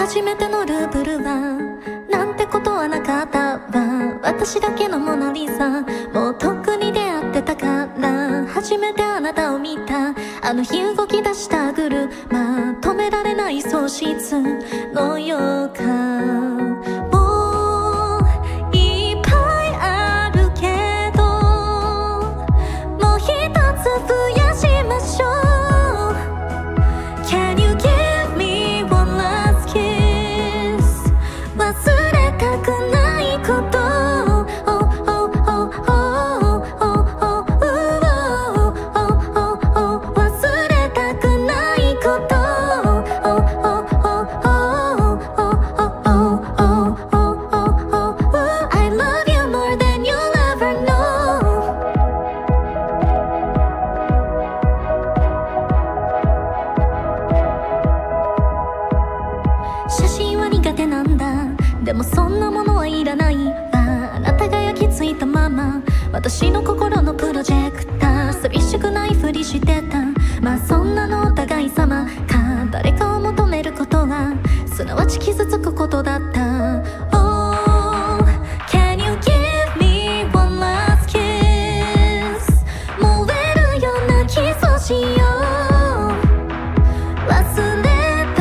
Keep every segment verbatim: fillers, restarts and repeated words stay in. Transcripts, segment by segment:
初めてのルーブルはなんてことはなかったわ。私だけのモナリザ、もうとっくに出会ってたから。初めてあなたを見たあの日動き出した車、止められない喪失の予感。もういっぱいあるけど、もう一つ増やしましょう。 Can you give me one last kiss? 忘れたくないこと、写真は苦手なんだ。でもそんなものはいらないわ。あなたが焼き付いたまま、私の心のプロジェクター。寂しくないふりしてた。まあそんなのお互い様か。誰かを求めることはすなわち傷つくことだった。 Oh, can you give me one last kiss? 燃えるようなキスをしよう。忘れ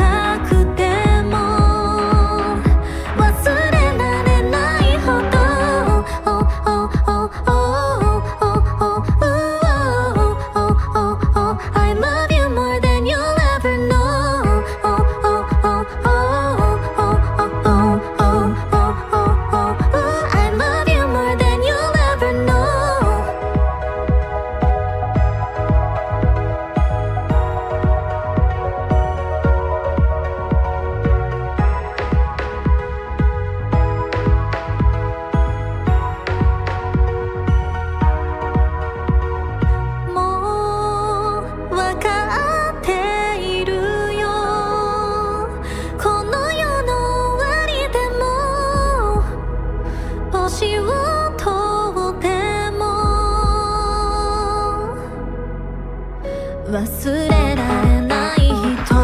忘れられない人、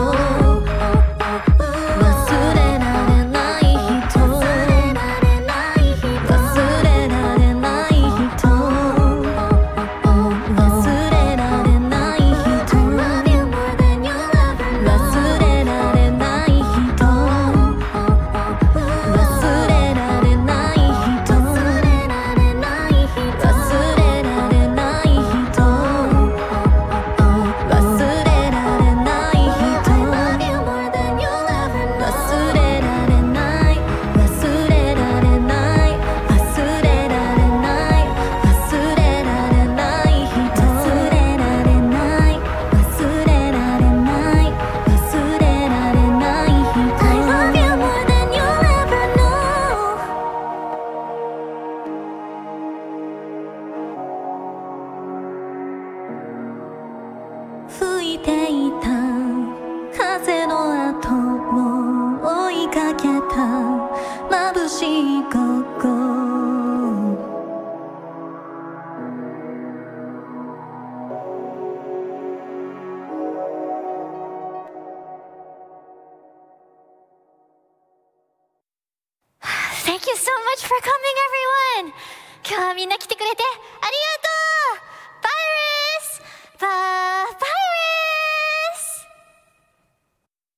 忘れられない人、忘れられない人、忘れられない人、忘れられない人、忘れられない人、忘れられない人、吹いていた風の後を追いかけた眩しい午後。Thank you so much for coming, everyone! 今日はみんな来てくれてありがとう。